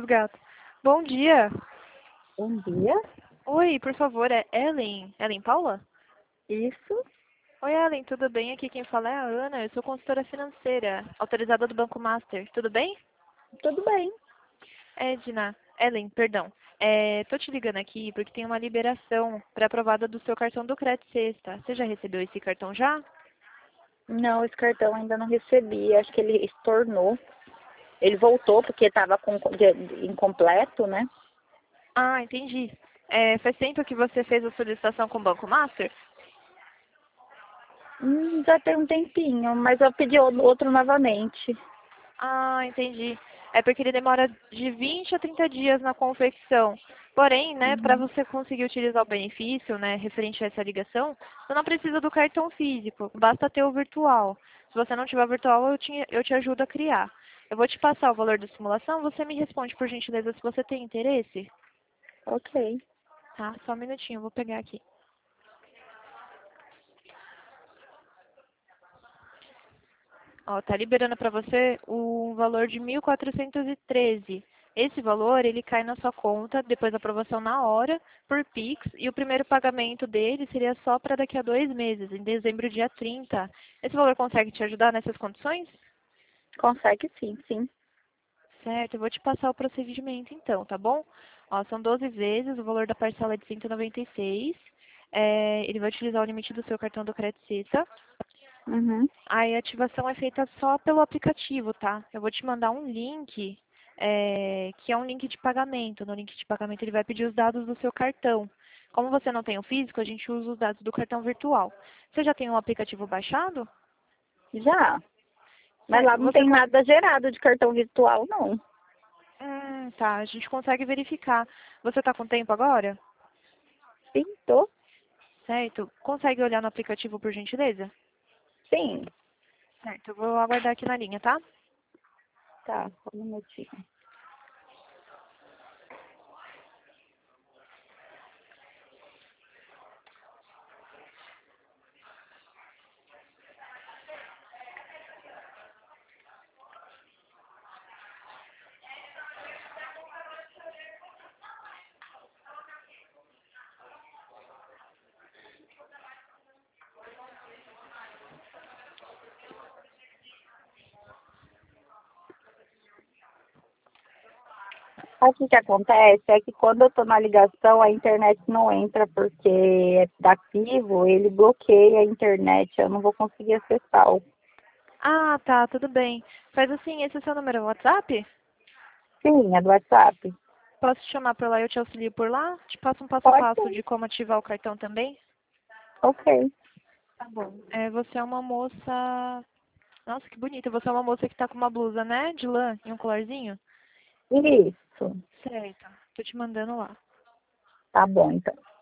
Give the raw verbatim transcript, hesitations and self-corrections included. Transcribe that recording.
gatos. Bom dia. Bom dia. Oi, por favor, é Ellen? Ellen Paula? Isso. Oi, Ellen, tudo bem? Aqui quem fala é a Ana, eu sou consultora financeira, autorizada do Banco Master. Tudo bem? Tudo bem. Edna, Ellen, perdão. É, tô te ligando aqui porque tem uma liberação pré-aprovada do seu cartão do Crédito Sexta. Você já recebeu esse cartão já? Não, esse cartão ainda não recebi. Acho que ele estornou. Ele voltou porque estava com de- incompleto, né? Ah, entendi. É, faz tempo que você fez a solicitação com o Banco Master? Hum, já tem um tempinho, mas eu pedi o- outro novamente. Ah, entendi. É porque ele demora de vinte a trinta dias na confecção. Porém, né, para Uhum. você conseguir utilizar o benefício, né, referente a essa ligação, você não precisa do cartão físico, basta ter o virtual. Se você não tiver o virtual, eu te, eu te ajudo a criar. Eu vou te passar o valor da simulação, você me responde, por gentileza, se você tem interesse. Ok. Tá, só um minutinho, eu vou pegar aqui. Ó, tá liberando para você um valor de mil quatrocentos e treze. Esse valor, ele cai na sua conta, depois da aprovação na hora, por Pix, e o primeiro pagamento dele seria só para daqui a dois meses, em dezembro, dia trinta. Esse valor consegue te ajudar nessas condições? Consegue sim, sim. Certo, eu vou te passar o procedimento então, tá bom? Ó, são doze vezes, o valor da parcela é de cento e noventa e seis. É, ele vai utilizar o limite do seu cartão do Crédito Sexta. Uhum. Aí a ativação é feita só pelo aplicativo, tá? Eu vou te mandar um link, é, que é um link de pagamento. No link de pagamento ele vai pedir os dados do seu cartão. Como você não tem o físico, a gente usa os dados do cartão virtual. Você já tem um aplicativo baixado? Já. Mas lá Certo. não Você tem con- nada gerado de cartão virtual, não. Hum, tá, a gente consegue verificar. Você está com tempo agora? Sim, tô. Certo. Consegue olhar no aplicativo, por gentileza? Sim. Certo, eu vou aguardar aqui na linha, tá? Tá, só um minutinho. Sabe o que que acontece? É que quando eu tô na ligação, a internet não entra porque é ativo, ele bloqueia a internet, eu não vou conseguir acessar. o- Ah, tá, tudo bem. Faz assim, esse é o seu número WhatsApp? Sim, é do WhatsApp. Posso te chamar por lá e eu te auxilio por lá? Te passo um passo a Pode passo ser. de como ativar o cartão também? Ok. Tá bom. É, você é uma moça... Nossa, que bonita. Você é uma moça que tá com uma blusa, né? De lã e um colarzinho? Isso. Certo. Tô te mandando lá. Tá bom, então.